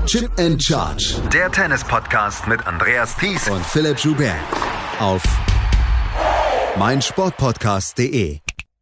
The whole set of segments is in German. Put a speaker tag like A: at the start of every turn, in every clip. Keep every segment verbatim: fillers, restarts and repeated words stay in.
A: Chip and Charge.
B: Der Tennis-Podcast mit Andreas Thies
A: und Philipp Joubert auf meinsportpodcast punkt de.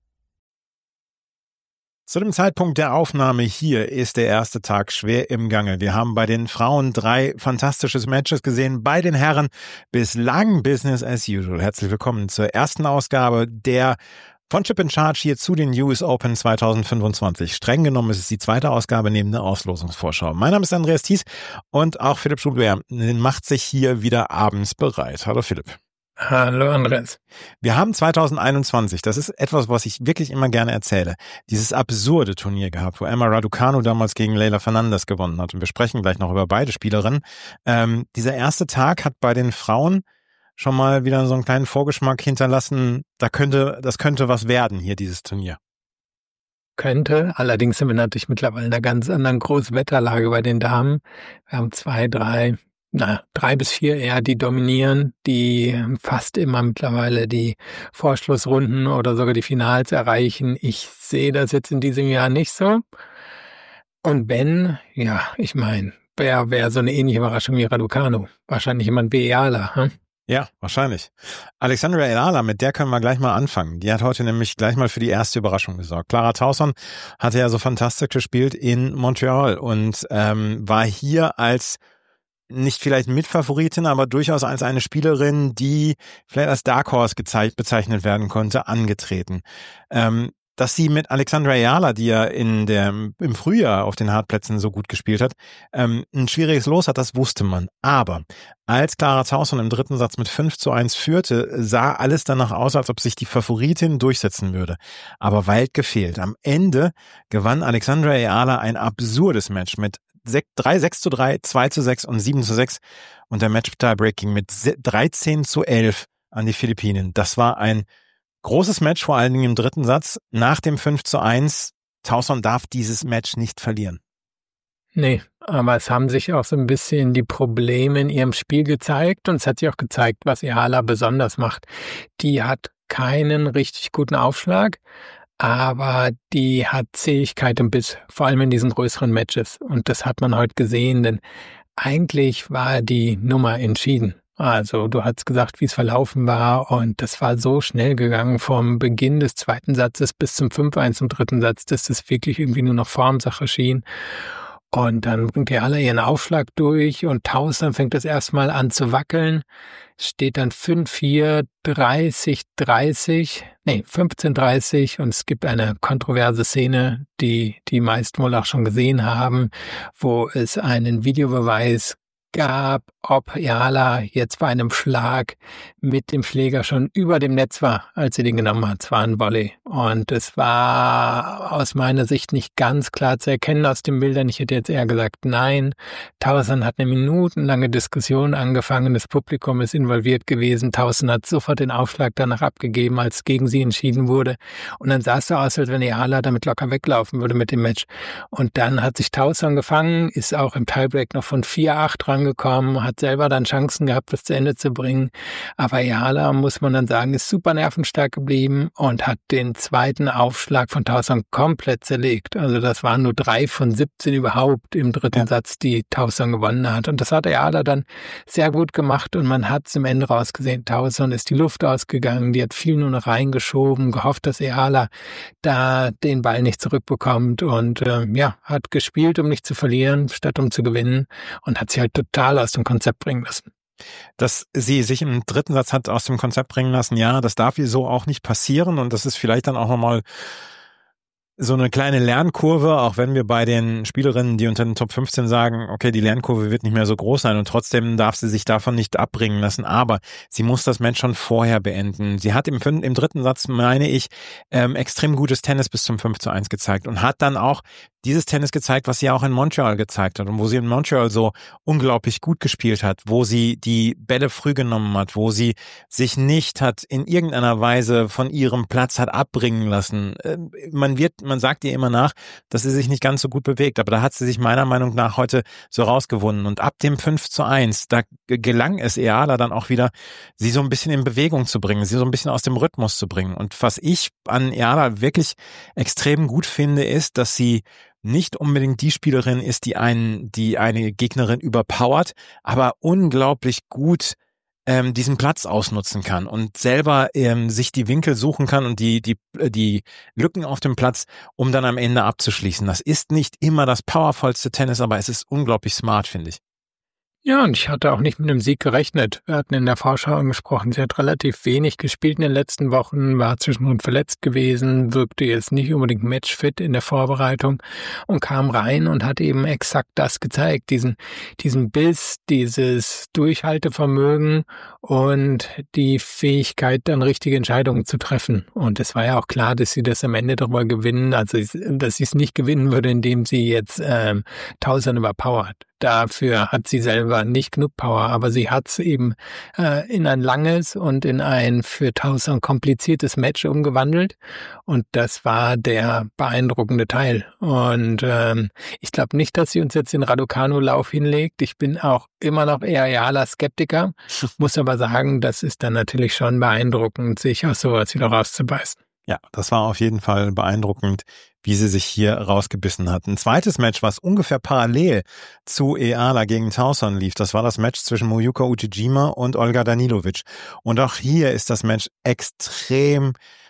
C: Zu dem Zeitpunkt der Aufnahme hier ist der erste Tag schwer im Gange. Wir haben bei den Frauen drei fantastische Matches gesehen, bei den Herren bislang Business as usual. Herzlich willkommen zur ersten Ausgabe der von Chip and Charge hier zu den U S Open zwanzig fünfundzwanzig. Streng genommen ist es die zweite Ausgabe neben der Auslosungsvorschau. Mein Name ist Andreas Thies und auch Philipp Joubert macht sich hier wieder abends bereit. Hallo Philipp.
D: Hallo Andreas.
C: Wir haben zwanzig einundzwanzig, das ist etwas, was ich wirklich immer gerne erzähle, dieses absurde Turnier gehabt, wo Emma Raducanu damals gegen Leylah Fernandez gewonnen hat. Und wir sprechen gleich noch über beide Spielerinnen. Ähm, dieser erste Tag hat bei den Frauen schon mal wieder so einen kleinen Vorgeschmack hinterlassen. Da könnte, das könnte was werden hier, dieses Turnier.
D: Könnte. Allerdings sind wir natürlich mittlerweile in einer ganz anderen Großwetterlage bei den Damen. Wir haben zwei, drei, na, drei bis vier eher, die dominieren, die fast immer mittlerweile die Vorschlussrunden oder sogar die Finals erreichen. Ich sehe das jetzt in diesem Jahr nicht so. Und wenn, ja, ich meine, wer wäre so eine ähnliche Überraschung wie Raducanu? Wahrscheinlich jemand wie Eala, hm?
C: Ja, wahrscheinlich. Alexandra Eala, mit der können wir gleich mal anfangen. Die hat heute nämlich gleich mal für die erste Überraschung gesorgt. Clara Tauson hatte ja so fantastisch gespielt in Montreal und ähm, war hier als nicht vielleicht Mitfavoritin, aber durchaus als eine Spielerin, die vielleicht als Dark Horse gezeigt, bezeichnet werden konnte, angetreten. Ähm, dass sie mit Alexandra Eala, die ja in der, im Frühjahr auf den Hartplätzen so gut gespielt hat, ähm, ein schwieriges Los hat, das wusste man. Aber als Clara Tauson im dritten Satz mit fünf zu eins führte, sah alles danach aus, als ob sich die Favoritin durchsetzen würde. Aber weit gefehlt. Am Ende gewann Alexandra Eala ein absurdes Match mit drei sechs zu drei, zwei zu sechs und sieben zu sechs und der Match-Tiebreak ging mit dreizehn zu elf an die Philippinen. Das war ein großes Match, vor allen Dingen im dritten Satz. Nach dem fünf zu eins, Tauson darf dieses Match nicht verlieren.
D: Nee, aber es haben sich auch so ein bisschen die Probleme in ihrem Spiel gezeigt und es hat sich auch gezeigt, was Eala besonders macht. Die hat keinen richtig guten Aufschlag, aber die hat Zähigkeit und Biss, vor allem in diesen größeren Matches. Und das hat man heute gesehen, denn eigentlich war die Nummer entschieden. Also du hast gesagt, wie es verlaufen war und das war so schnell gegangen vom Beginn des zweiten Satzes bis zum fünf eins im dritten Satz, dass das wirklich irgendwie nur noch Formsache schien. Und dann bringt Eala ihren Aufschlag durch und Tauson fängt das erstmal an zu wackeln. Steht dann fünf vier, dreißig dreißig, nee, fünfzehn dreißig und es gibt eine kontroverse Szene, die die meisten wohl auch schon gesehen haben, wo es einen Videobeweis gab, ob Eala jetzt bei einem Schlag mit dem Schläger schon über dem Netz war, als sie den genommen hat. Es war ein Volley. Und es war aus meiner Sicht nicht ganz klar zu erkennen aus den Bildern. Ich hätte jetzt eher gesagt, nein. Tauson hat eine minutenlange Diskussion angefangen. Das Publikum ist involviert gewesen. Tauson hat sofort den Aufschlag danach abgegeben, als gegen sie entschieden wurde. Und dann sah es so aus, als wenn Eala damit locker weglaufen würde mit dem Match. Und dann hat sich Tauson gefangen, ist auch im Tiebreak noch von vier acht rangekommen, hat selber dann Chancen gehabt, das zu Ende zu bringen. Aber Eala, muss man dann sagen, ist super nervenstark geblieben und hat den zweiten Aufschlag von Tauson komplett zerlegt. Also das waren nur drei von siebzehn überhaupt im dritten ja. Satz, die Tauson gewonnen hat. Und das hat Eala dann sehr gut gemacht und man hat es im Ende rausgesehen. Tauson ist die Luft ausgegangen, die hat viel nur noch reingeschoben, gehofft, dass Eala da den Ball nicht zurückbekommt und äh, ja, hat gespielt, um nicht zu verlieren, statt um zu gewinnen und hat sich halt total aus dem Konzept bringen lassen.
C: Dass sie sich im dritten Satz hat aus dem Konzept bringen lassen, ja, das darf ihr so auch nicht passieren und das ist vielleicht dann auch nochmal so eine kleine Lernkurve, auch wenn wir bei den Spielerinnen, die unter den Top fünfzehn sagen, okay, die Lernkurve wird nicht mehr so groß sein und trotzdem darf sie sich davon nicht abbringen lassen, aber sie muss das Match schon vorher beenden. Sie hat im, im dritten Satz, meine ich, ähm, extrem gutes Tennis bis zum fünf zu eins gezeigt und hat dann auch dieses Tennis gezeigt, was sie auch in Montreal gezeigt hat und wo sie in Montreal so unglaublich gut gespielt hat, wo sie die Bälle früh genommen hat, wo sie sich nicht hat in irgendeiner Weise von ihrem Platz hat abbringen lassen. Man wird, man sagt ihr immer nach, dass sie sich nicht ganz so gut bewegt, aber da hat sie sich meiner Meinung nach heute so rausgewonnen und ab dem fünf zu eins, da gelang es Eala dann auch wieder, sie so ein bisschen in Bewegung zu bringen, sie so ein bisschen aus dem Rhythmus zu bringen und was ich an Eala wirklich extrem gut finde, ist, dass sie nicht unbedingt die Spielerin ist, die einen, die eine Gegnerin überpowert, aber unglaublich gut ähm, diesen Platz ausnutzen kann und selber ähm, sich die Winkel suchen kann und die die die Lücken auf dem Platz, um dann am Ende abzuschließen. Das ist nicht immer das powervollste Tennis, aber es ist unglaublich smart, finde ich.
D: Ja, und ich hatte auch nicht mit einem Sieg gerechnet. Wir hatten in der Vorschau gesprochen, sie hat relativ wenig gespielt in den letzten Wochen, war zwischendurch verletzt gewesen, wirkte jetzt nicht unbedingt matchfit in der Vorbereitung und kam rein und hat eben exakt das gezeigt, diesen diesen Biss, dieses Durchhaltevermögen und die Fähigkeit, dann richtige Entscheidungen zu treffen. Und es war ja auch klar, dass sie das am Ende darüber gewinnen, also dass sie es nicht gewinnen würde, indem sie jetzt ähm, Tausend überpowert. Dafür hat sie selber nicht genug Power, aber sie hat es eben äh, in ein langes und in ein für Tausend kompliziertes Match umgewandelt und das war der beeindruckende Teil. Und ähm, ich glaube nicht, dass sie uns jetzt den Raducanu-Lauf hinlegt. Ich bin auch immer noch eher Jala-Skeptiker, muss aber sagen, das ist dann natürlich schon beeindruckend, sich aus sowas wieder rauszubeißen.
C: Ja, das war auf jeden Fall beeindruckend, wie sie sich hier rausgebissen hat. Ein zweites Match, was ungefähr parallel zu Eala gegen Tauson lief, das war das Match zwischen Moyuka Ujijima und Olga Danilovic. Und auch hier ist das Match extrem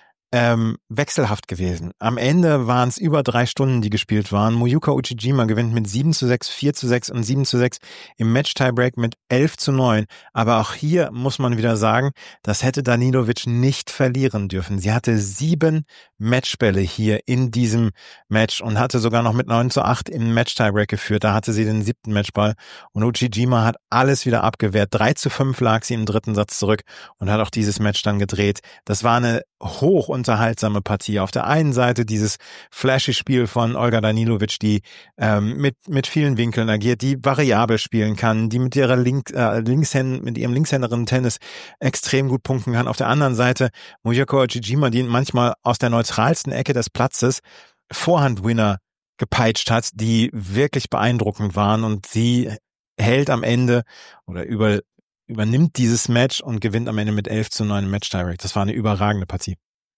C: ähm, wechselhaft gewesen. Am Ende waren es über drei Stunden, die gespielt waren. Moyuka Ujijima gewinnt mit sieben zu sechs, vier zu sechs und sieben zu sechs im Match-Tiebreak mit elf zu neun. Aber auch hier muss man wieder sagen, das hätte Danilovic nicht verlieren dürfen. Sie hatte sieben Matchbälle hier in diesem Match und hatte sogar noch mit neun zu acht im Match-Tiebreak geführt. Da hatte sie den siebten Matchball und Ujijima hat alles wieder abgewehrt. drei zu fünf lag sie im dritten Satz zurück und hat auch dieses Match dann gedreht. Das war eine hoch unterhaltsame Partie. Auf der einen Seite dieses flashy Spiel von Olga Danilovic, die ähm, mit mit vielen Winkeln agiert, die variabel spielen kann, die mit ihrer Link, äh, Linkshänd, mit ihrem Linkshänderin Tennis extrem gut punkten kann. Auf der anderen Seite Moyuka Ujijima, die manchmal aus der neutralsten Ecke des Platzes Vorhandwinner gepeitscht hat, die wirklich beeindruckend waren und sie hält am Ende oder über übernimmt dieses Match und gewinnt am Ende mit elf zu neun im Match-Tiebreak. Das war eine überragende Partie.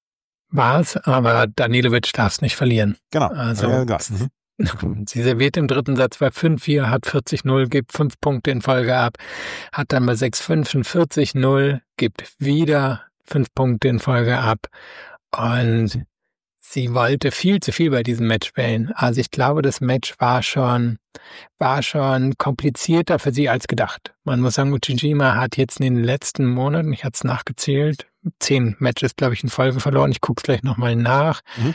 D: War es, aber Danilovic darf es nicht verlieren.
C: Genau.
D: Also,
C: ja, ja. Mhm.
D: Sie serviert im dritten Satz bei fünf vier, hat vierzig null, gibt fünf Punkte in Folge ab, hat dann bei sechs fünf ein vierzig null, gibt wieder fünf Punkte in Folge ab und sie wollte viel zu viel bei diesem Match spielen. Also ich glaube, das Match war schon, war schon komplizierter für sie als gedacht. Man muss sagen, Ujijima hat jetzt in den letzten Monaten, ich hatte es nachgezählt, zehn Matches, glaube ich, in Folge verloren. Ich gucke es gleich nochmal nach. Mhm.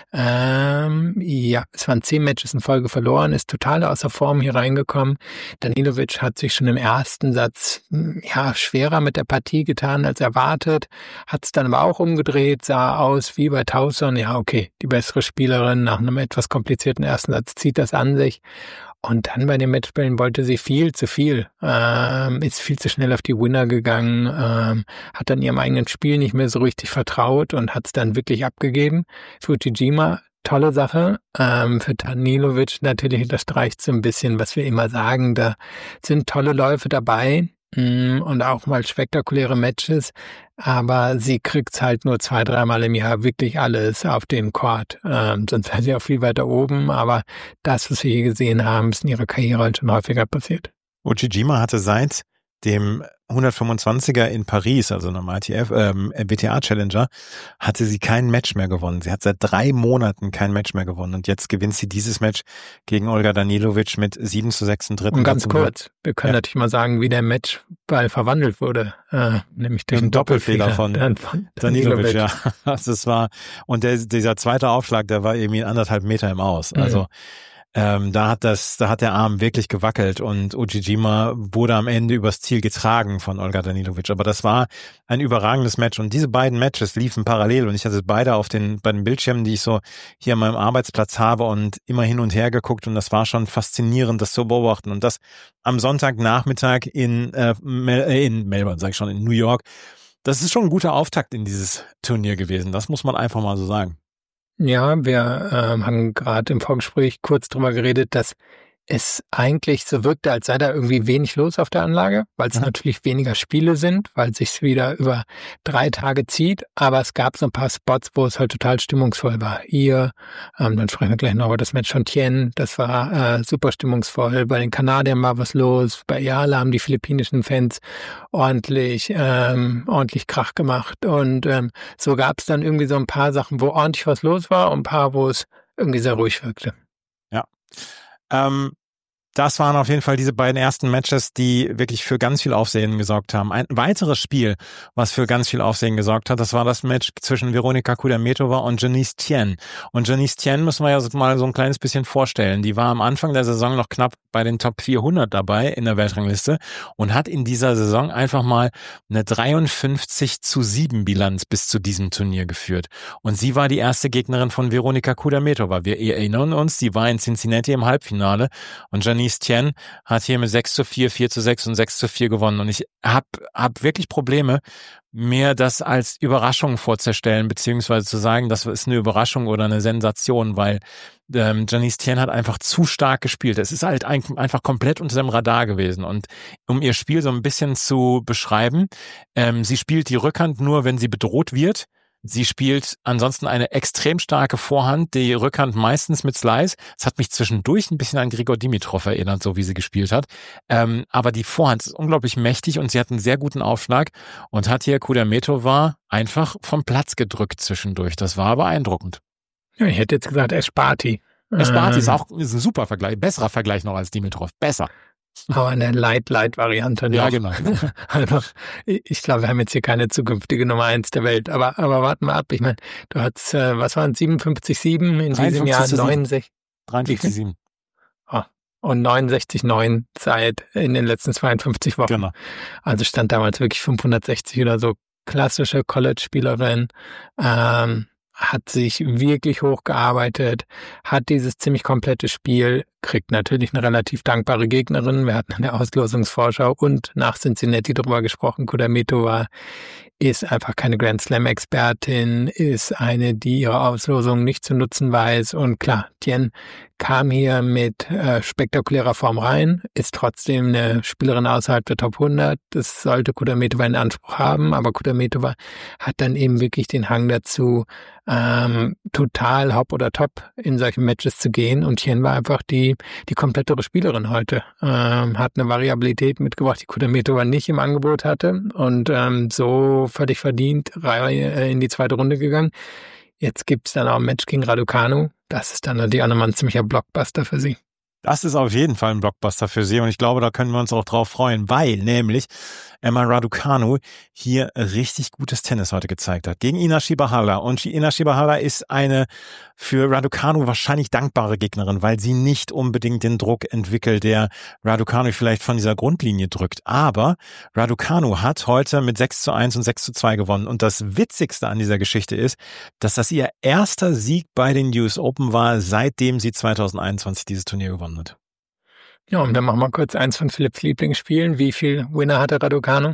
D: Ähm, ja, es waren zehn Matches in Folge verloren, ist total außer Form hier reingekommen. Danilovic hat sich schon im ersten Satz ja schwerer mit der Partie getan als erwartet, hat es dann aber auch umgedreht, sah aus wie bei Tauson. Ja, okay, die bessere Spielerin nach einem etwas komplizierten ersten Satz zieht das an sich. Und dann bei den Matchbällen wollte sie viel zu viel, ähm, ist viel zu schnell auf die Winner gegangen, ähm, hat dann ihrem eigenen Spiel nicht mehr so richtig vertraut und hat es dann wirklich abgegeben. Für Ujijima, tolle Sache. Ähm, für Danilovic natürlich unterstreicht so ein bisschen, was wir immer sagen, da sind tolle Läufe dabei mh, und auch mal spektakuläre Matches, aber sie kriegt's halt nur zwei, dreimal im Jahr wirklich alles auf den Court. Ähm, sonst wäre sie auch viel weiter oben, aber das, was wir hier gesehen haben, ist in ihrer Karriere halt schon häufiger passiert.
C: Ujijima hatte seit dem hundertfünfundzwanziger in Paris, also einem I T F, ähm, W T A-Challenger, hatte sie kein Match mehr gewonnen. Sie hat seit drei Monaten kein Match mehr gewonnen und jetzt gewinnt sie dieses Match gegen Olga Danilovic mit sieben zu sechs im dritten.
D: Und ganz kurz, wir können ja natürlich mal sagen, wie der Matchball verwandelt wurde, äh, nämlich durch einen Doppelfehler von, von
C: Danilovic. Ja, also es war, und der, dieser zweite Aufschlag, der war irgendwie anderthalb Meter im Aus. Also mhm. Ähm, da hat das, da hat der Arm wirklich gewackelt und Ujijima wurde am Ende übers Ziel getragen von Olga Danilovic. Aber das war ein überragendes Match und diese beiden Matches liefen parallel und ich hatte beide auf den, bei den Bildschirmen, die ich so hier an meinem Arbeitsplatz habe und immer hin und her geguckt und das war schon faszinierend, das zu beobachten und das am Sonntagnachmittag in, äh, in Melbourne, sag ich schon, in New York. Das ist schon ein guter Auftakt in dieses Turnier gewesen. Das muss man einfach mal so sagen.
D: Ja, wir ähm, haben gerade im Vorgespräch kurz drüber geredet, dass es eigentlich so wirkte, als sei da irgendwie wenig los auf der Anlage, weil es mhm. natürlich weniger Spiele sind, weil es sich wieder über drei Tage zieht. Aber es gab so ein paar Spots, wo es halt total stimmungsvoll war. Hier, ähm, dann sprechen wir gleich noch über das Match von Tien, das war äh, super stimmungsvoll. Bei den Kanadiern war was los. Bei Eala haben die philippinischen Fans ordentlich, ähm, ordentlich Krach gemacht. Und ähm, so gab es dann irgendwie so ein paar Sachen, wo ordentlich was los war und ein paar, wo es irgendwie sehr ruhig wirkte.
C: Ja. Ähm, das waren auf jeden Fall diese beiden ersten Matches, die wirklich für ganz viel Aufsehen gesorgt haben. Ein weiteres Spiel, was für ganz viel Aufsehen gesorgt hat, das war das Match zwischen Veronika Kudermetova und Janice Tien. Und Janice Tien müssen wir ja mal so ein kleines bisschen vorstellen. Die war am Anfang der Saison noch knapp bei den Top vierhundert dabei in der Weltrangliste und hat in dieser Saison einfach mal eine dreiundfünfzig zu sieben Bilanz bis zu diesem Turnier geführt. Und sie war die erste Gegnerin von Veronika Kudermetova. Wir erinnern uns, sie war in Cincinnati im Halbfinale und Janice Tien hat hier mit sechs zu vier, vier zu sechs und sechs zu vier gewonnen. Und ich habe hab wirklich Probleme, mir das als Überraschung vorzustellen, beziehungsweise zu sagen, das ist eine Überraschung oder eine Sensation, weil ähm, Janice Tien hat einfach zu stark gespielt. Es ist halt ein, einfach komplett unter dem Radar gewesen. Und um ihr Spiel so ein bisschen zu beschreiben, ähm, sie spielt die Rückhand nur, wenn sie bedroht wird. Sie spielt ansonsten eine extrem starke Vorhand, die Rückhand meistens mit Slice. Es hat mich zwischendurch ein bisschen an Grigor Dimitrov erinnert, so wie sie gespielt hat. Ähm, aber die Vorhand ist unglaublich mächtig und sie hat einen sehr guten Aufschlag und hat hier Kudermetova einfach vom Platz gedrückt zwischendurch. Das war beeindruckend.
D: Ja, ich hätte jetzt gesagt Esparti.
C: Esparti ähm. ist auch ist ein super Vergleich, besserer Vergleich noch als Dimitrov. Besser.
D: Aber eine Light-Light-Variante.
C: Ja, genau.
D: Also, ich glaube, wir haben jetzt hier keine zukünftige Nummer eins der Welt. Aber, aber warten wir ab. Ich meine, du hast, äh, was waren siebenundfünfzig Komma sieben in diesem Jahr? neunundsechzig
C: dreiundfünfzig Komma sieben
D: Oh, und neunundsechzig Komma neun seit in den letzten zweiundfünfzig Wochen.
C: Genau.
D: Also stand damals wirklich fünfhundertsechzig oder so. Klassische College-Spielerin. Ähm, hat sich wirklich hochgearbeitet, hat dieses ziemlich komplette Spiel, kriegt natürlich eine relativ dankbare Gegnerin. Wir hatten in der Auslosungsvorschau und nach Cincinnati drüber gesprochen. Kudermetova ist einfach keine Grand Slam-Expertin, ist eine, die ihre Auslosung nicht zu nutzen weiß. Und klar, Tien kam hier mit äh, spektakulärer Form rein, ist trotzdem eine Spielerin außerhalb der Top hundert. Das sollte Kudermetova in Anspruch haben, aber Kudermetova hat dann eben wirklich den Hang dazu, ähm, total hopp oder top in solchen Matches zu gehen. Und Tien war einfach die die komplettere Spielerin heute. Ähm, hat eine Variabilität mitgebracht, die Kudermetova nicht im Angebot hatte und ähm, so völlig verdient in die zweite Runde gegangen. Jetzt gibt's dann auch ein Match gegen Raducanu. Das ist dann natürlich auch nochmal ein ziemlicher Blockbuster für sie.
C: Das ist auf jeden Fall ein Blockbuster für sie und ich glaube, da können wir uns auch drauf freuen, weil nämlich Emma Raducanu hier richtig gutes Tennis heute gezeigt hat gegen Ina Shibahara. Und Ina Shibahara ist eine für Raducanu wahrscheinlich dankbare Gegnerin, weil sie nicht unbedingt den Druck entwickelt, der Raducanu vielleicht von dieser Grundlinie drückt. Aber Raducanu hat heute mit sechs zu eins und sechs zu zwei gewonnen. Und das Witzigste an dieser Geschichte ist, dass das ihr erster Sieg bei den U S Open war, seitdem sie zwanzig einundzwanzig dieses Turnier gewonnen hat.
D: Ja, und dann machen wir kurz eins von Philipps Lieblingsspielen. Wie viel Winner hatte Raducanu?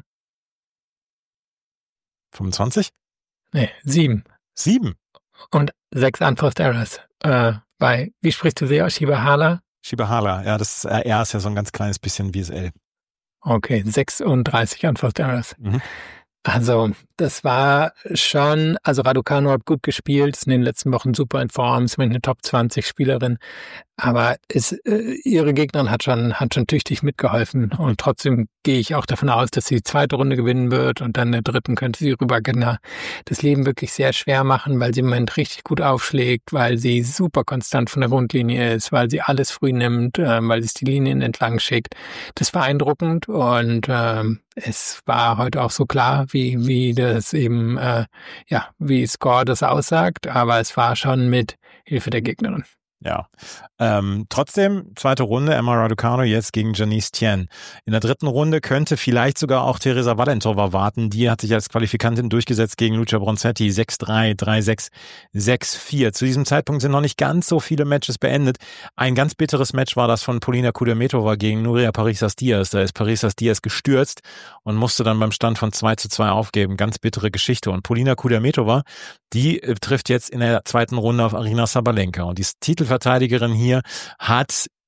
C: fünfundzwanzig?
D: Nee, sieben.
C: Sieben?
D: Und sechs Unforced Errors. Äh, bei, wie sprichst du sie aus? Shibahara?
C: Shibahara, ja, das R R ist ja so ein ganz kleines bisschen wie das L.
D: Okay, sechsunddreißig Unforced Errors.
C: Mhm.
D: Also, das war schon, also Raducanu hat gut gespielt, ist in den letzten Wochen super in Form, ist mit einer Top zwanzig Spielerin, aber ist, äh, ihre Gegnerin hat schon, hat schon tüchtig mitgeholfen und trotzdem gehe ich auch davon aus, dass sie die zweite Runde gewinnen wird und dann in der dritten könnte sie rüber das Leben wirklich sehr schwer machen, weil sie im Moment richtig gut aufschlägt, weil sie super konstant von der Grundlinie ist, weil sie alles früh nimmt, äh, weil sie es die Linien entlang schickt. Das war beeindruckend und ähm, es war heute auch so klar, wie wie das eben, äh, ja, wie Score das aussagt, aber es war schon mit Hilfe der Gegnerin.
C: Ja, ähm, trotzdem, zweite Runde, Emma Raducanu jetzt gegen Janice Tien. In der dritten Runde könnte vielleicht sogar auch Teresa Valentova warten. Die hat sich als Qualifikantin durchgesetzt gegen Lucia Bronzetti, sechs drei, drei sechs, sechs vier. Zu diesem Zeitpunkt sind noch nicht ganz so viele Matches beendet. Ein ganz bitteres Match war das von Polina Kudermetova gegen Nuria Parrizas-Diaz. Da ist Parrizas-Diaz gestürzt und musste dann beim Stand von zwei zu zwei aufgeben. Ganz bittere Geschichte. Und Polina Kudermetova, die trifft jetzt in der zweiten Runde auf Aryna Sabalenka. Und die Titelverteidigerin hier hat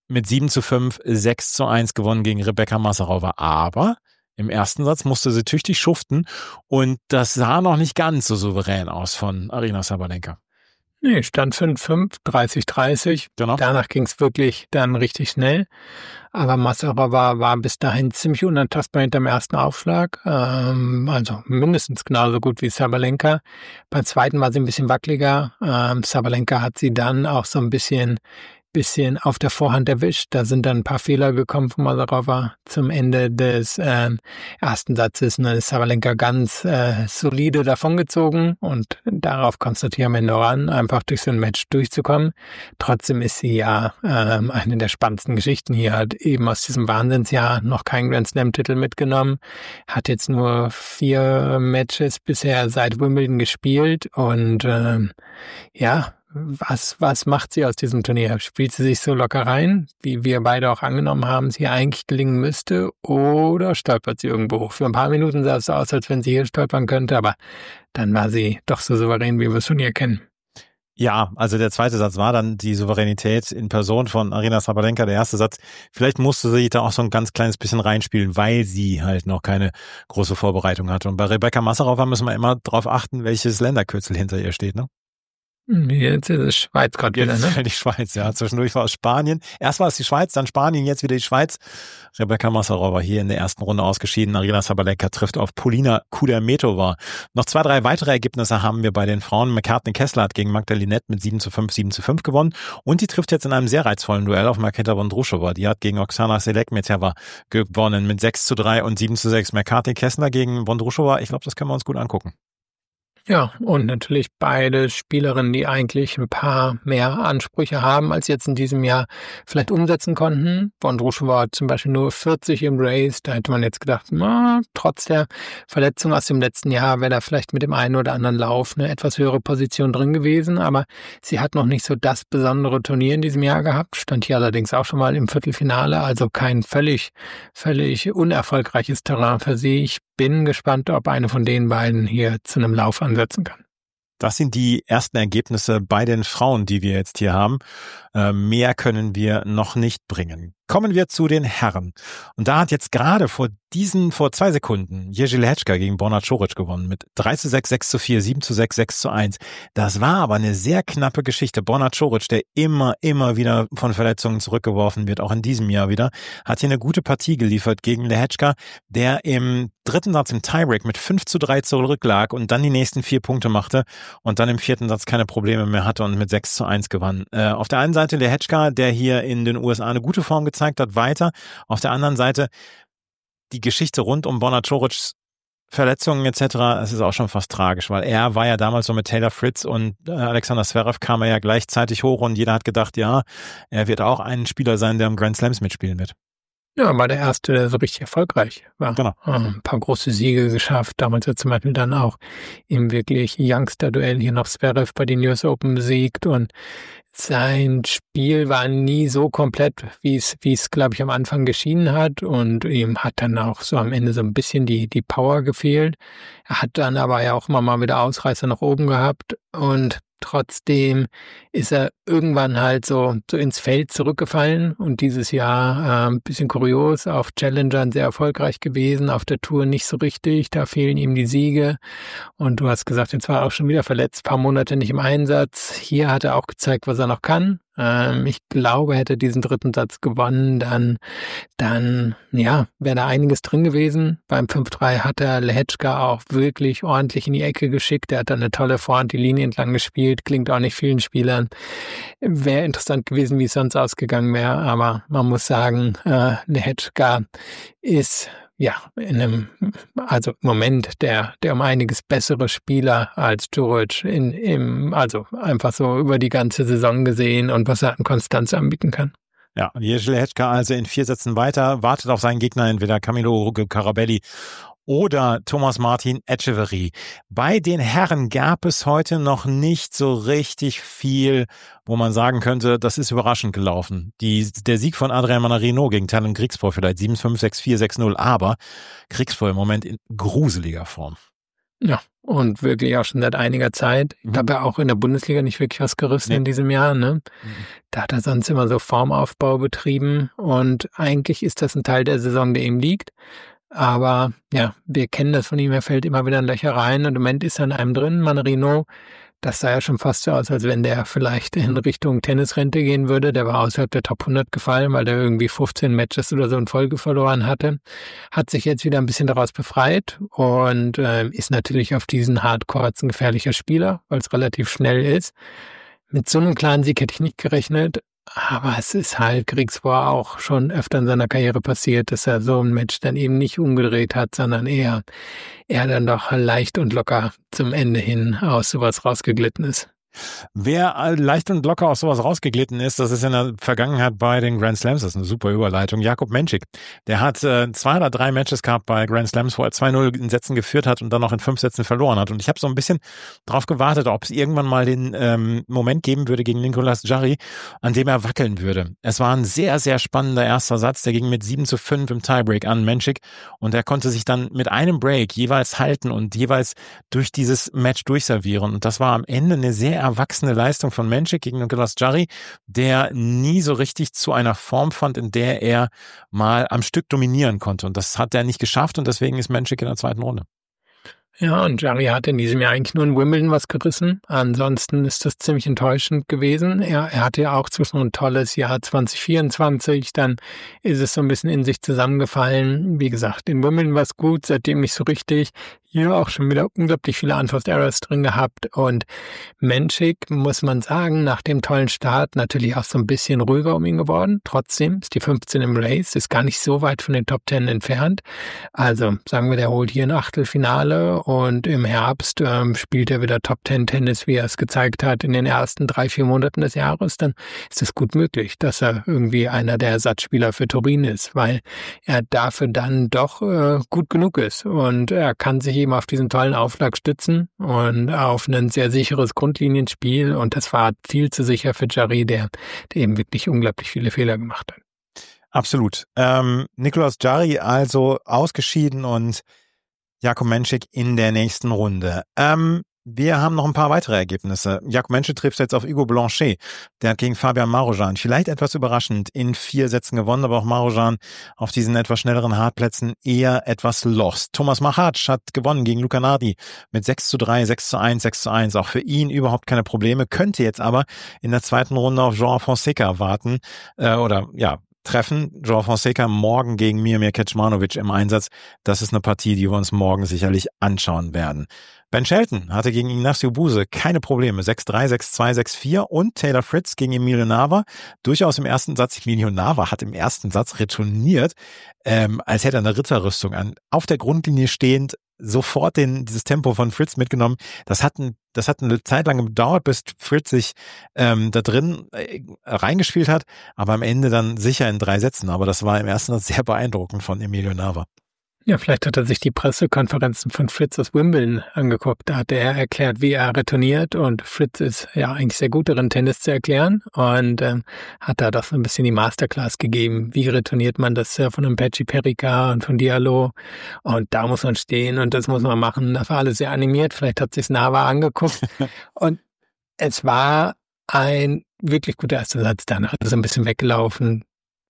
C: mit sieben zu fünf, sechs zu eins gewonnen gegen Rebecca Massarowa. Aber im ersten Satz musste sie tüchtig schuften und das sah noch nicht ganz so souverän aus von Aryna Sabalenka.
D: Nee, stand fünf fünf, dreißig dreißig.
C: Genau.
D: Danach ging es wirklich dann richtig schnell. Aber Massarowa war bis dahin ziemlich unantastbar hinterm ersten Aufschlag. Ähm, also mindestens genauso gut wie Sabalenka. Beim zweiten war sie ein bisschen wackeliger. Ähm, Sabalenka hat sie dann auch so ein bisschen bisschen auf der Vorhand erwischt. Da sind dann ein paar Fehler gekommen von Massarowa zum Ende des äh, ersten Satzes. Und dann ist Sabalenka ganz äh, solide davongezogen und darauf kommt es natürlich am Ende an, einfach durch so ein Match durchzukommen. Trotzdem ist sie ja äh, eine der spannendsten Geschichten hier, hat eben aus diesem Wahnsinnsjahr noch keinen Grand Slam-Titel mitgenommen, hat jetzt nur vier Matches bisher seit Wimbledon gespielt und äh, ja, Was, was macht sie aus diesem Turnier? Spielt sie sich so locker rein, wie wir beide auch angenommen haben, sie eigentlich gelingen müsste, oder stolpert sie irgendwo hoch? Für ein paar Minuten sah es so aus, als wenn sie hier stolpern könnte, aber dann war sie doch so souverän, wie wir es von ihr kennen.
C: Ja, also der zweite Satz war dann die Souveränität in Person von Aryna Sabalenka. Der erste Satz, vielleicht musste sie da auch so ein ganz kleines bisschen reinspielen, weil sie halt noch keine große Vorbereitung hatte. Und bei Rebecca Massarowa müssen wir immer darauf achten, welches Länderkürzel hinter ihr steht, ne?
D: Jetzt ist es Schweiz gerade wieder,
C: Jetzt
D: ne?
C: die Schweiz, ja. Zwischendurch war es Spanien. Erst war es die Schweiz, dann Spanien, jetzt wieder die Schweiz. Rebecca Massarowa hier in der ersten Runde ausgeschieden. Aryna Sabalenka trifft auf Polina Kudermetova. Noch zwei, drei weitere Ergebnisse haben wir bei den Frauen. McCartney Kessler hat gegen Magda Linette mit sieben zu fünf, sieben zu fünf gewonnen. Und die trifft jetzt in einem sehr reizvollen Duell auf Marketa Vondrushova. Die hat gegen Oksana Selekmetjeva gewonnen mit sechs zu drei und sieben zu sechs. McCartney Kessler gegen Vondrushova. Ich glaube, das können wir uns gut angucken.
D: Ja, und natürlich beide Spielerinnen, die eigentlich ein paar mehr Ansprüche haben, als jetzt in diesem Jahr vielleicht umsetzen konnten. Vondrushova hat zum Beispiel nur vierzig im Race. Da hätte man jetzt gedacht, na, trotz der Verletzung aus dem letzten Jahr wäre da vielleicht mit dem einen oder anderen Lauf eine etwas höhere Position drin gewesen. Aber sie hat noch nicht so das besondere Turnier in diesem Jahr gehabt. Stand hier allerdings auch schon mal im Viertelfinale. Also kein völlig, völlig unerfolgreiches Terrain für sie. Ich bin gespannt, ob eine von den beiden hier zu einem Lauf ansetzen kann.
C: Das sind die ersten Ergebnisse bei den Frauen, die wir jetzt hier haben. Äh, mehr können wir noch nicht bringen. Kommen wir zu den Herren. Und da hat jetzt gerade vor diesen, vor zwei Sekunden Jerzy Lehečka gegen Borna Coric gewonnen mit drei zu sechs, sechs zu vier, sieben zu sechs, sechs zu eins. Das war aber eine sehr knappe Geschichte. Borna Coric, der immer, immer wieder von Verletzungen zurückgeworfen wird, auch in diesem Jahr wieder, hat hier eine gute Partie geliefert gegen Lehečka, der im dritten Satz im Tiebreak mit fünf zu drei zurücklag und dann die nächsten vier Punkte machte und dann im vierten Satz keine Probleme mehr hatte und mit sechs zu eins gewann. Äh, auf der einen Seite Lehečka, der hier in den U S A eine gute Form gezeigt hat, weiter. Auf der anderen Seite die Geschichte rund um Borna Corics Verletzungen et cetera, es ist auch schon fast tragisch, weil er war ja damals so mit Taylor Fritz und Alexander Zverev kam er ja gleichzeitig hoch und jeder hat gedacht, ja, er wird auch ein Spieler sein, der im Grand Slams mitspielen wird.
D: Ja, war der erste, der so richtig erfolgreich war.
C: Genau.
D: Ein paar große Siege geschafft. Damals hat zum Beispiel dann auch im wirklich Youngster-Duell hier noch Zverev bei den U S Open besiegt und sein Spiel war nie so komplett, wie es, wie es, glaube ich, am Anfang geschienen hat und ihm hat dann auch so am Ende so ein bisschen die, die Power gefehlt. Er hat dann aber ja auch immer mal wieder Ausreißer nach oben gehabt und trotzdem ist er irgendwann halt so, so ins Feld zurückgefallen und dieses Jahr äh, ein bisschen kurios, auf Challengern sehr erfolgreich gewesen, auf der Tour nicht so richtig, da fehlen ihm die Siege und du hast gesagt, jetzt war er auch schon wieder verletzt, paar Monate nicht im Einsatz. Hier hat er auch gezeigt, was er noch kann. Ähm, ich glaube, hätte er diesen dritten Satz gewonnen, dann, dann ja, wäre da einiges drin gewesen. Beim fünf drei hat er Lehečka auch wirklich ordentlich in die Ecke geschickt. Er hat dann eine tolle Vorhand die Linie entlang gespielt, klingt auch nicht vielen Spielern. Wäre interessant gewesen, wie es sonst ausgegangen wäre, aber man muss sagen, äh, Lehečka ist ja, in einem, also im Moment der, der um einiges bessere Spieler als Coric in, im, also einfach so über die ganze Saison gesehen und was er an Konstanz anbieten kann.
C: Ja, Jerzy Lehečka also in vier Sätzen weiter, wartet auf seinen Gegner entweder Camilo Carabelli oder Thomas Martin Etcheverry. Bei den Herren gab es heute noch nicht so richtig viel, wo man sagen könnte, das ist überraschend gelaufen. Die, der Sieg von Adrian Manarino gegen Tallon Griekspoor vielleicht sieben fünf, sechs vier, sechs null, aber Griekspoor im Moment in gruseliger Form.
D: Ja, und wirklich auch schon seit einiger Zeit. Ich glaube, er auch in der Bundesliga nicht wirklich was gerissen
C: Nee.
D: in diesem Jahr. Ne?
C: Mhm.
D: Da hat er sonst immer so Formaufbau betrieben und eigentlich ist das ein Teil der Saison, der ihm liegt. Aber ja, wir kennen das von ihm, er fällt immer wieder in Löcher rein und im Moment ist er in einem drin, Manarino. Das sah ja schon fast so aus, als wenn der vielleicht in Richtung Tennisrente gehen würde. Der war außerhalb der Top hundert gefallen, weil der irgendwie fünfzehn Matches oder so in Folge verloren hatte. Hat sich jetzt wieder ein bisschen daraus befreit und äh, ist natürlich auf diesen Hardcourts ein gefährlicher Spieler, weil es relativ schnell ist. Mit so einem klaren Sieg hätte ich nicht gerechnet. Aber es ist halt Kriegsvor auch schon öfter in seiner Karriere passiert, dass er so ein Match dann eben nicht umgedreht hat, sondern eher, eher dann doch leicht und locker zum Ende hin aus sowas rausgeglitten ist.
C: Wer leicht und locker aus sowas rausgeglitten ist, das ist in der Vergangenheit bei den Grand Slams, das ist eine super Überleitung, Jakub Menšík. Der hat äh, zwei oder drei Matches gehabt bei Grand Slams, wo er zwei null in Sätzen geführt hat und dann noch in fünf Sätzen verloren hat. Und ich habe so ein bisschen drauf gewartet, ob es irgendwann mal den ähm, Moment geben würde gegen Nicolas Jarry, an dem er wackeln würde. Es war ein sehr, sehr spannender erster Satz, der ging mit sieben zu fünf im Tiebreak an Menšík und er konnte sich dann mit einem Break jeweils halten und jeweils durch dieses Match durchservieren. Und das war am Ende eine sehr erwachsene Leistung von Menšík gegen Nicolas Jarry, der nie so richtig zu einer Form fand, in der er mal am Stück dominieren konnte. Und das hat er nicht geschafft und deswegen ist Menšík in der zweiten Runde.
D: Ja, und Jarry hat in diesem Jahr eigentlich nur in Wimbledon was gerissen. Ansonsten ist das ziemlich enttäuschend gewesen. Er, er hatte ja auch zwischen ein tolles Jahr zwanzig vierundzwanzig, dann ist es so ein bisschen in sich zusammengefallen. Wie gesagt, in Wimbledon war es gut, seitdem nicht so richtig. Hier auch schon wieder unglaublich viele Unforced Errors drin gehabt und Menšík, muss man sagen, nach dem tollen Start natürlich auch so ein bisschen ruhiger um ihn geworden. Trotzdem ist die fünfzehn im Race, ist gar nicht so weit von den Top zehn entfernt. Also sagen wir, der holt hier ein Achtelfinale und im Herbst ähm, spielt er wieder Top zehn Tennis, wie er es gezeigt hat in den ersten drei, vier Monaten des Jahres. Dann ist es gut möglich, dass er irgendwie einer der Ersatzspieler für Turin ist, weil er dafür dann doch äh, gut genug ist und er kann sich eben auf diesen tollen Aufschlag stützen und auf ein sehr sicheres Grundlinienspiel und das war viel zu sicher für Jarry, der, der eben wirklich unglaublich viele Fehler gemacht hat.
C: Absolut. Ähm, Nicolas Jarry also ausgeschieden und Jakub Menšík in der nächsten Runde. Ähm, wir haben noch ein paar weitere Ergebnisse. Jakub Menšík trifft jetzt auf Hugo Blanchet. Der hat gegen Fabian Marozsan vielleicht etwas überraschend in vier Sätzen gewonnen, aber auch Marozsan auf diesen etwas schnelleren Hartplätzen eher etwas lost. Thomas Machac hat gewonnen gegen Luca Nardi mit sechs zu drei, sechs zu eins, sechs zu eins. Auch für ihn überhaupt keine Probleme, könnte jetzt aber in der zweiten Runde auf João Fonseca warten äh, oder ja, treffen. João Fonseca morgen gegen Miomir Kecmanovic im Einsatz. Das ist eine Partie, die wir uns morgen sicherlich anschauen werden. Ben Shelton hatte gegen Ignacio Buse keine Probleme. sechs drei, sechs zwei, sechs vier und Taylor Fritz gegen Emilio Nava. Durchaus im ersten Satz. Emilio Nava hat im ersten Satz retourniert, ähm, als hätte er eine Ritterrüstung an. Auf der Grundlinie stehend, sofort den, dieses Tempo von Fritz mitgenommen. Das hat, ein, das hat eine Zeit lang gedauert, bis Fritz sich ähm, da drin äh, reingespielt hat, aber am Ende dann sicher in drei Sätzen. Aber das war im ersten Satz sehr beeindruckend von Emilio Nava.
D: Ja, vielleicht hat er sich die Pressekonferenzen von Fritz aus Wimbledon angeguckt. Da hat er erklärt, wie er retourniert und Fritz ist ja eigentlich sehr gut darin, Tennis zu erklären und ähm, hat da doch so ein bisschen die Masterclass gegeben. Wie retourniert man das äh, von einem Pecci Perica und von Diallo und da muss man stehen und das muss man machen. Das war alles sehr animiert. Vielleicht hat sich's Nava angeguckt und es war ein wirklich guter erster Satz. Danach ist er so ein bisschen weggelaufen.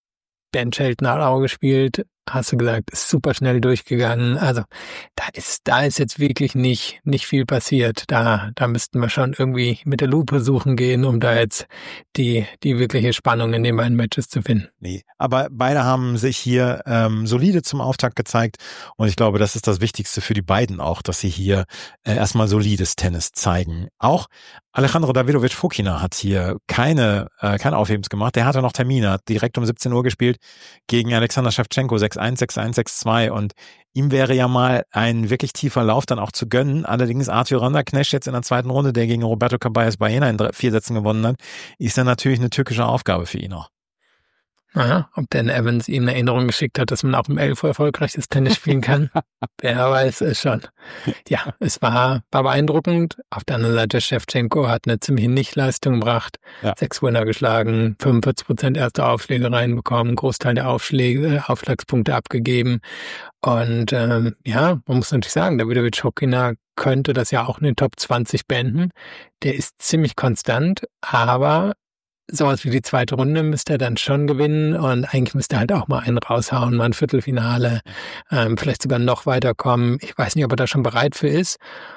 D: Ben Shelton hat auch gespielt, hast du gesagt, ist super schnell durchgegangen. Also da ist da ist jetzt wirklich nicht nicht viel passiert. Da da müssten wir schon irgendwie mit der Lupe suchen gehen, um da jetzt die die wirkliche Spannung in den beiden Matches zu finden.
C: Nee, aber beide haben sich hier ähm, solide zum Auftakt gezeigt und ich glaube, das ist das Wichtigste für die beiden auch, dass sie hier äh, erstmal solides Tennis zeigen. Auch Alejandro Davidovich Fokina hat hier keine äh, keine Aufhebens gemacht. Der hatte noch Termine, hat direkt um siebzehn Uhr gespielt gegen Alexander Shevchenko sechs eins, sechs eins, sechs zwei und ihm wäre ja mal ein wirklich tiefer Lauf dann auch zu gönnen. Allerdings Arthur Randerknecht jetzt in der zweiten Runde, der gegen Roberto Caballes Baena in drei, vier Sätzen gewonnen hat, ist dann natürlich eine tückische Aufgabe für ihn auch.
D: Aha, ob Dan Evans ihm eine Erinnerung geschickt hat, dass man auch um elf Uhr erfolgreiches Tennis spielen kann. Wer weiß es schon. Ja, es war, war beeindruckend. Auf der anderen Seite, Shevchenko hat eine ziemliche Nichtleistung gebracht. Ja. Sechs Winner geschlagen, fünfundvierzig Prozent erste Aufschläge reinbekommen, Großteil der Aufschläge, Aufschlagspunkte abgegeben. Und ähm, ja, man muss natürlich sagen, Davidovich Fokina könnte das ja auch in den Top zwanzig beenden. Der ist ziemlich konstant, aber sowas wie die zweite Runde müsste er dann schon gewinnen und eigentlich müsste er halt auch mal einen raushauen, mal ein Viertelfinale, ähm, vielleicht sogar noch weiterkommen. Ich weiß nicht, ob er da schon bereit für ist.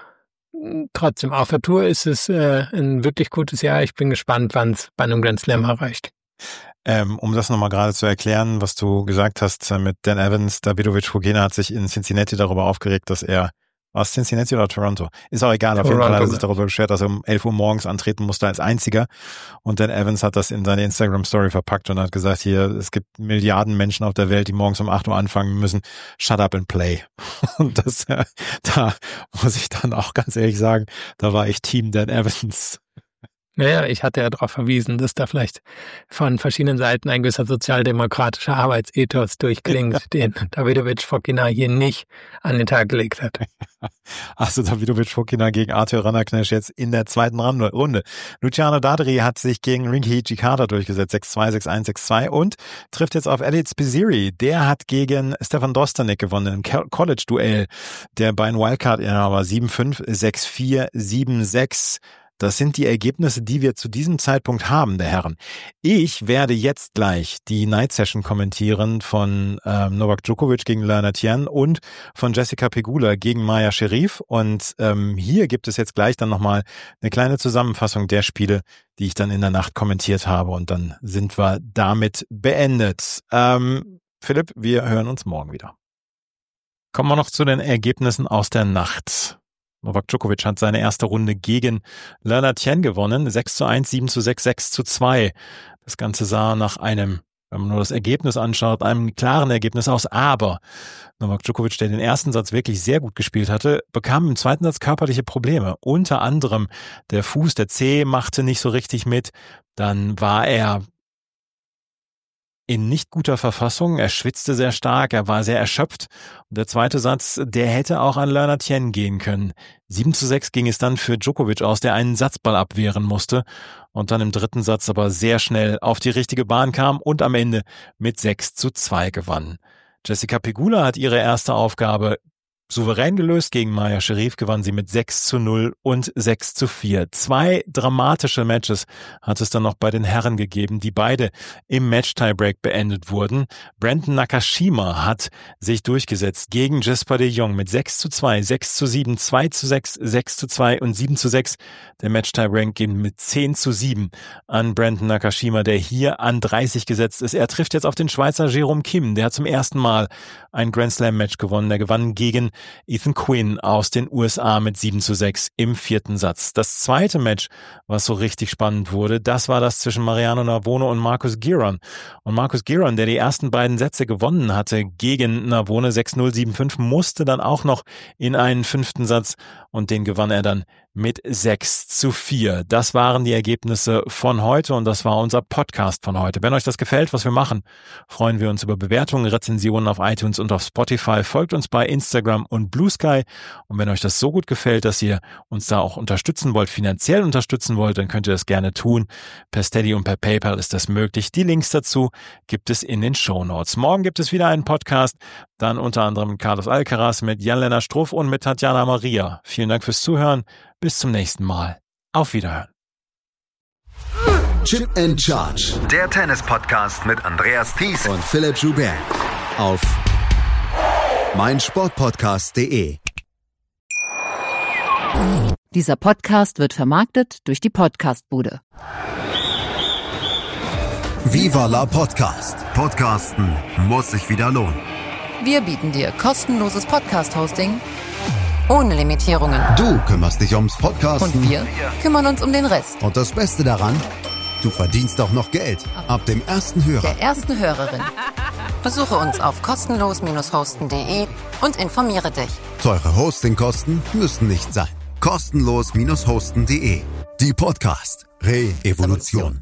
D: Trotzdem, auf der Tour ist es äh, ein wirklich gutes Jahr. Ich bin gespannt, wann es bei einem Grand Slam erreicht.
C: Ähm, um das nochmal gerade zu erklären, was du gesagt hast mit Dan Evans, Davidovich Fokina hat sich in Cincinnati darüber aufgeregt, dass er War es Cincinnati oder Toronto? Ist auch egal. Auf jeden Fall hat er sich darüber beschwert, dass er um elf Uhr morgens antreten musste als Einziger. Und Dan Evans hat das in seine Instagram-Story verpackt und hat gesagt, hier, es gibt Milliarden Menschen auf der Welt, die morgens um acht Uhr anfangen müssen. Shut up and play. Und das, äh, da muss ich dann auch ganz ehrlich sagen, da war ich Team Dan Evans.
D: Naja, ich hatte ja darauf verwiesen, dass da vielleicht von verschiedenen Seiten ein gewisser sozialdemokratischer Arbeitsethos durchklingt, den Davidovich Fokina hier nicht an den Tag gelegt hat.
C: Also Davidovich Fokina gegen Arthur Ranaknecht jetzt in der zweiten Runde. Luciano Dadri hat sich gegen Rinki Hijikata durchgesetzt, sechs zwei, sechs eins, sechs zwei und trifft jetzt auf Elliot Spizzirri. Der hat gegen Stefan Dosternik gewonnen im College-Duell. Der beiden Wildcard-Inhaber sieben fünf, sechs vier, sieben sechs. Das sind die Ergebnisse, die wir zu diesem Zeitpunkt haben, der Herren. Ich werde jetzt gleich die Night Session kommentieren von ähm, Novak Djokovic gegen Lana Tien und von Jessica Pegula gegen Maya Sherif. Und ähm, hier gibt es jetzt gleich dann nochmal eine kleine Zusammenfassung der Spiele, die ich dann in der Nacht kommentiert habe. Und dann sind wir damit beendet. Ähm, Philipp, wir hören uns morgen wieder. Kommen wir noch zu den Ergebnissen aus der Nacht. Novak Djokovic hat seine erste Runde gegen Lana Tien gewonnen. sechs zu eins, sieben zu sechs, sechs zu zwei. Das Ganze sah nach einem, wenn man nur das Ergebnis anschaut, einem klaren Ergebnis aus. Aber Novak Djokovic, der den ersten Satz wirklich sehr gut gespielt hatte, bekam im zweiten Satz körperliche Probleme. Unter anderem der Fuß, der Zeh machte nicht so richtig mit. Dann war er in nicht guter Verfassung, er schwitzte sehr stark, er war sehr erschöpft. Und der zweite Satz, der hätte auch an Lana Tien gehen können. sieben zu sechs ging es dann für Djokovic aus, der einen Satzball abwehren musste und dann im dritten Satz aber sehr schnell auf die richtige Bahn kam und am Ende mit sechs zu zwei gewann. Jessica Pegula hat ihre erste Aufgabe souverän gelöst. Gegen Maya Sherif gewann sie mit sechs zu null und sechs zu vier. Zwei dramatische Matches hat es dann noch bei den Herren gegeben, die beide im Match-Tiebreak beendet wurden. Brandon Nakashima hat sich durchgesetzt gegen Jesper de Jong mit sechs zu zwei, sechs zu sieben, zwei zu sechs, sechs zu zwei und sieben zu sechs. Der Match-Tiebreak ging mit zehn zu sieben an Brandon Nakashima, der hier an dreißig gesetzt ist. Er trifft jetzt auf den Schweizer Jerome Kim, der hat zum ersten Mal ein Grand Slam-Match gewonnen. Der gewann gegen Ethan Quinn aus den U S A mit sieben zu sechs im vierten Satz. Das zweite Match, was so richtig spannend wurde, das war das zwischen Mariano Navone und Marcus Giron. Und Marcus Giron, der die ersten beiden Sätze gewonnen hatte gegen Navone sechs null, sieben fünf, musste dann auch noch in einen fünften Satz und den gewann er dann mit sechs zu vier. Das waren die Ergebnisse von heute und das war unser Podcast von heute. Wenn euch das gefällt, was wir machen, freuen wir uns über Bewertungen, Rezensionen auf iTunes und auf Spotify. Folgt uns bei Instagram und Blue Sky. Und wenn euch das so gut gefällt, dass ihr uns da auch unterstützen wollt, finanziell unterstützen wollt, dann könnt ihr das gerne tun. Per Steady und per PayPal ist das möglich. Die Links dazu gibt es in den Shownotes. Morgen gibt es wieder einen Podcast, dann unter anderem Carlos Alcaraz mit Jan-Lennart Struff und mit Tatjana Maria. Vielen Dank fürs Zuhören. Bis zum nächsten Mal. Auf Wiederhören.
A: Chip and Charge.
B: Der Tennis-Podcast mit Andreas Thies
A: und Philipp Joubert. Auf meinsportpodcast punkt de.
E: Dieser Podcast wird vermarktet durch die Podcastbude.
A: Viva la Podcast.
B: Podcasten muss sich wieder lohnen.
E: Wir bieten dir kostenloses Podcast-Hosting ohne Limitierungen.
A: Du kümmerst dich ums Podcasten.
E: Und wir kümmern uns um den Rest.
A: Und das Beste daran, du verdienst auch noch Geld. Ab dem ersten Hörer.
E: Der ersten Hörerin. Besuche uns auf kostenlos Bindestrich hosten punkt de und informiere dich.
A: Teure Hostingkosten müssen nicht sein. kostenlos Bindestrich hosten punkt de. Die Podcast Re-Evolution.